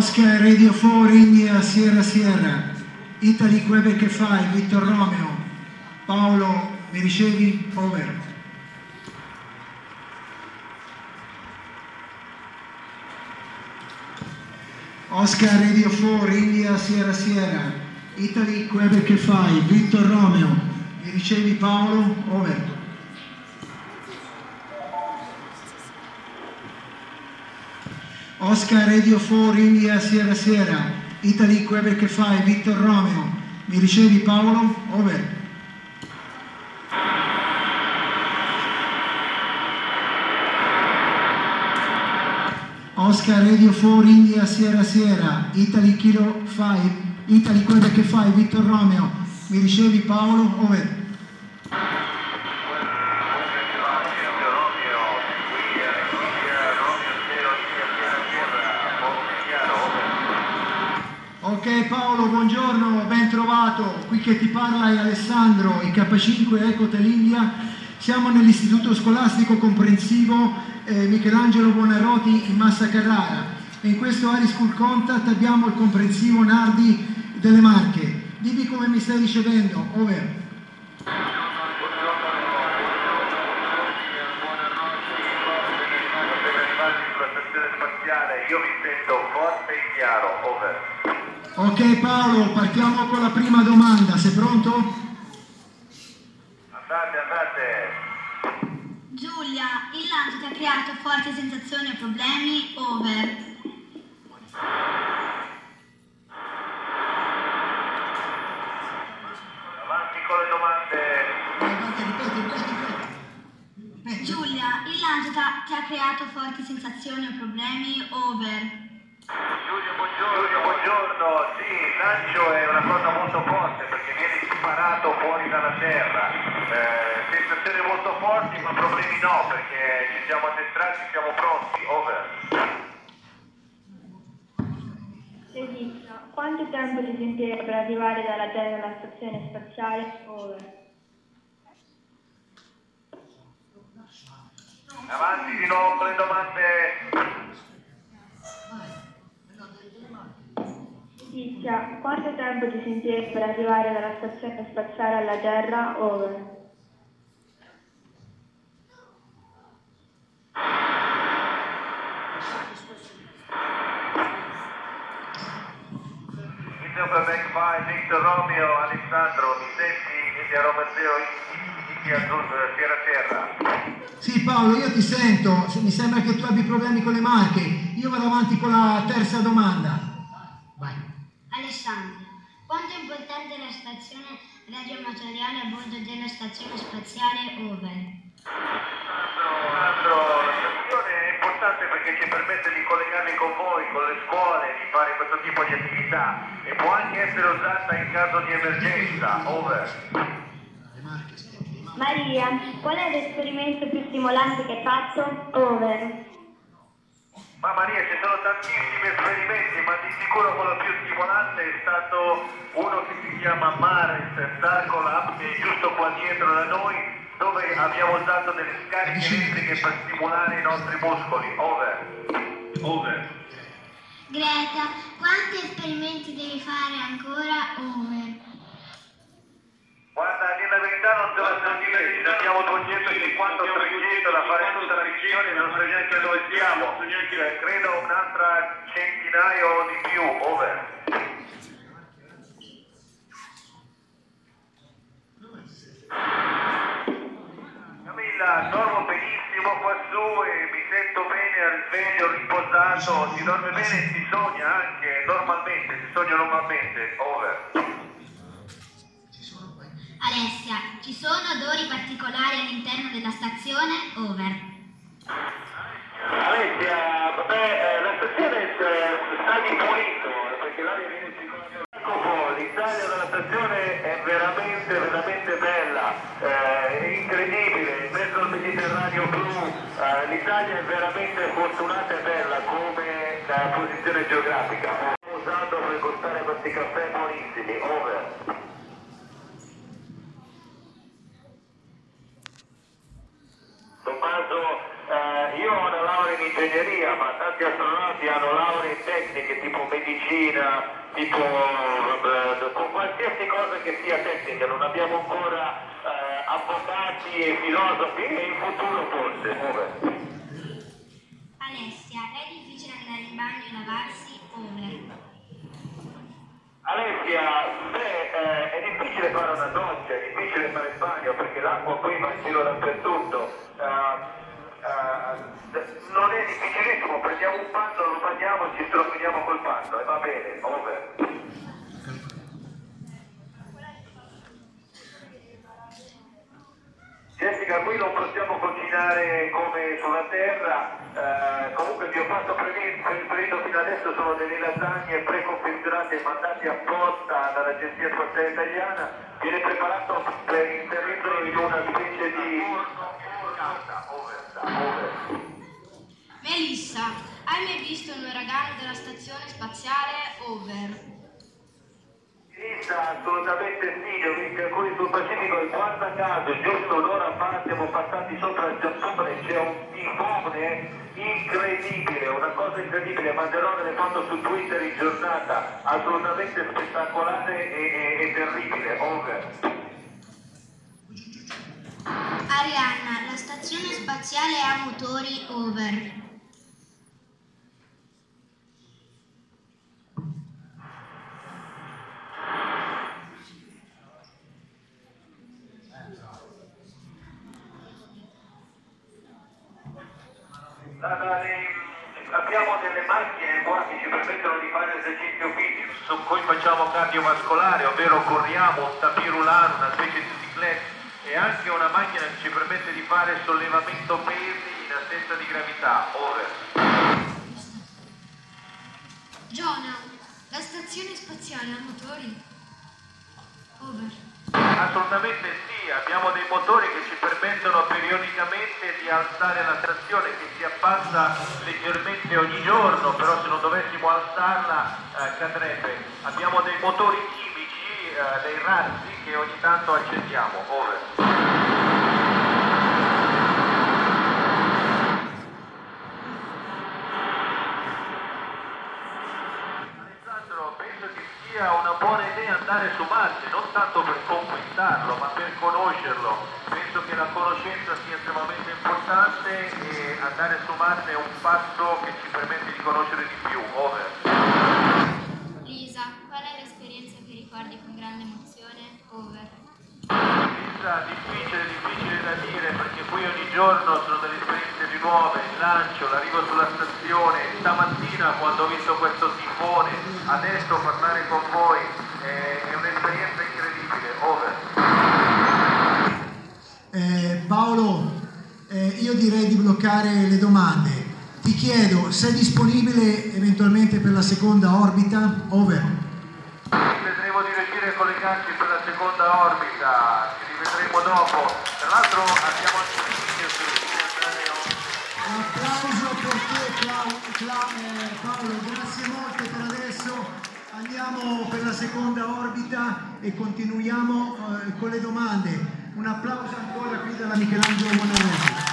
Oscar Radio 4 India Sierra Sierra, Italy Quebec 5, Victor Romeo. Paolo, mi ricevi? Over. Oscar Radio 4 India Sierra Sierra, Italy Quebec 5, Victor Romeo. Mi ricevi Paolo? Over. Oscar Radio 4 India Sierra Sierra, Italy Quebec 5, Victor Romeo. Mi ricevi Paolo? Over. Oscar Radio 4 India Sierra Sierra, Italy Kilo 5, Italy Quebec 5, Victor Romeo. Mi ricevi Paolo? Over. Ok Paolo, buongiorno, ben trovato. Qui che ti parla è Alessandro, IK5 Ecotel India. Siamo nell'istituto scolastico comprensivo Michelangelo Buonarroti in Massa Carrara. E in questo High School Contact abbiamo il comprensivo Nardi delle Marche. Dimmi come mi stai ricevendo. Over. Io vi sento forte e chiaro. Over. Ok Paolo, partiamo con la prima domanda, sei pronto? Andate. Giulia, il lancio ti ha creato forti sensazioni o problemi? Over. Avanti con le domande. Ripeti. Giulia, il lancio ti ha creato forti sensazioni o problemi? Over. Giulio, buongiorno. Sì, il lancio è una cosa molto forte perché viene sparato fuori dalla terra. Sensazioni molto forti, ma problemi no, perché ci siamo addestrati, siamo pronti. Over. Regista, quanto tempo ti sentirà per arrivare dalla Terra alla stazione spaziale? Over. Avanti di nuovo con le domande. Tizia, quanto tempo ti sentirei per arrivare dalla stazione spaziale alla Terra? Over. Quebec 5, Victor Romeo, Alessandro, mi senti? India Roma 0, India Sierra Sierra. Sì Paolo, io ti sento, mi sembra che tu abbia problemi con le marche. Io vado avanti con la terza domanda. Vai. Alessandro, quanto è importante la stazione radioamatoriale a bordo della stazione spaziale? Over. Sandro, la stazione è importante perché ci permette di collegarmi con voi, con le scuole, di fare questo tipo di attività e può anche essere usata in caso di emergenza. Over. Maria, qual è l'esperimento più stimolante che hai fatto? Over. Ma Maria, ci sono tantissimi esperimenti, ma di sicuro quello più stimolante è stato uno che si chiama Mars Darko Lab, che è giusto qua dietro da noi, dove abbiamo usato delle scariche elettriche per stimolare i nostri muscoli. Over. Over. Greta, quanti esperimenti devi fare ancora? Over. Guarda, a dire la verità non te la so dire, ci danno 250 o 300 da fare tutta la missione, non so neanche dove siamo, credo un'altra centinaio o di più. Over. Camilla, dormo benissimo quassù e mi sento bene al sveglio, riposato, si dorme bene e si sogna anche normalmente, si sogna normalmente. Over. Alessia, ci sono odori particolari all'interno della stazione? Over. Alessia, la stazione sta di pulito perché l'aria viene sicuramente. L'Italia della stazione è veramente bella, è incredibile, in mezzo al Mediterraneo blu, l'Italia è veramente fortunata e bella come posizione geografica. Ho usato per gustare questi caffè buonissimi. Over. Tommaso, io ho una laurea in ingegneria, ma tanti astronauti hanno lauree in tecniche, tipo medicina, tipo qualsiasi cosa che sia tecnica. Non abbiamo ancora avvocati e filosofi, e in futuro forse. Alessia, è difficile andare in bagno e lavarsi? Over. Alessia, è difficile fare una doccia, è difficile fare il bagno perché l'acqua qui va in giro dappertutto. Non è difficilissimo, prendiamo un panno, lo bagniamo, ci stropiniamo col panno e va bene, over. Jessica, qui non possiamo cucinare come sulla terra, comunque vi ho fatto preferito fino adesso sono delle lasagne preconfezionate mandate apposta dall'Agenzia Spaziale Italiana, viene preparato per inserirlo in una specie di over. Melissa, hai mai visto un uragano della stazione spaziale? Over. Assolutamente sì, ho visto alcuni sul Pacifico e guarda caso, giusto un'ora fa siamo passati sopra il Giappone, c'è un tifone incredibile, una cosa incredibile, manderò delle foto su Twitter in giornata, assolutamente spettacolare e terribile, over. Arianna, la stazione spaziale ha motori? Over. Abbiamo delle macchine qua che ci permettono di fare esercizio fisico su cui facciamo cardiovascolare, ovvero corriamo, un tapis roulant, una specie di ciclette, e anche una macchina che ci permette di fare sollevamento pesi in assenza di gravità, over. Giona, la stazione spaziale ha motori? Over. Assolutamente sì, abbiamo dei motori che ci permettono periodicamente di alzare la trazione che si abbassa leggermente ogni giorno, però se non dovessimo alzarla cadrebbe. Abbiamo dei motori chimici, dei razzi che ogni tanto accendiamo, over. Penso che sia una buona idea andare su Marte, non tanto per conquistarlo, ma per conoscerlo. Penso che la conoscenza sia estremamente importante e andare su Marte è un passo che ci permette di conoscere di più. Over. Lisa, qual è l'esperienza che ricordi con grande emozione? Over. Lisa, difficile da dire perché qui ogni giorno sono delle esperienze di nuove, il lancio, l'arrivo sulla stazione, stamattina quando ho visto questo tifone, adesso parlare con voi è un'esperienza incredibile, over. Paolo, io direi di bloccare le domande. Ti chiedo, sei disponibile eventualmente per la seconda orbita? Over. Vedremo di riuscire a collegarci per la seconda orbita, ci rivedremo dopo. Tra l'altro abbiamo anche un video per Un applauso per te Paolo, grazie molte per adesso. Andiamo per la seconda orbita e continuiamo con le domande. Un applauso ancora qui dalla Michelangelo Buonarroti.